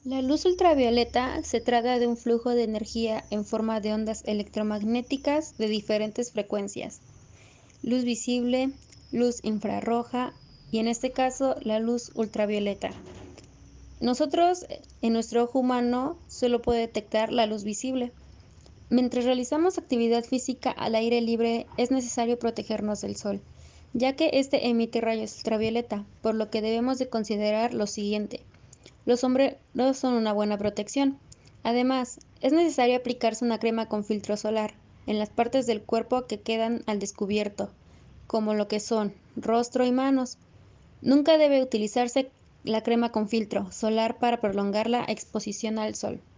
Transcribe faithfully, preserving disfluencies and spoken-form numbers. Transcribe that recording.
La luz ultravioleta se trata de un flujo de energía en forma de ondas electromagnéticas de diferentes frecuencias: luz visible, luz infrarroja y, en este caso, la luz ultravioleta. Nosotros, eh, en nuestro ojo humano, solo puede detectar la luz visible. Mientras realizamos actividad física al aire libre, es necesario protegernos del sol, ya que este emite rayos ultravioleta, por lo que debemos de considerar lo siguiente: los sombreros son una buena protección. Además, es necesario aplicarse una crema con filtro solar en las partes del cuerpo que quedan al descubierto, como lo que son rostro y manos. Nunca debe utilizarse la crema con filtro solar para prolongar la exposición al sol.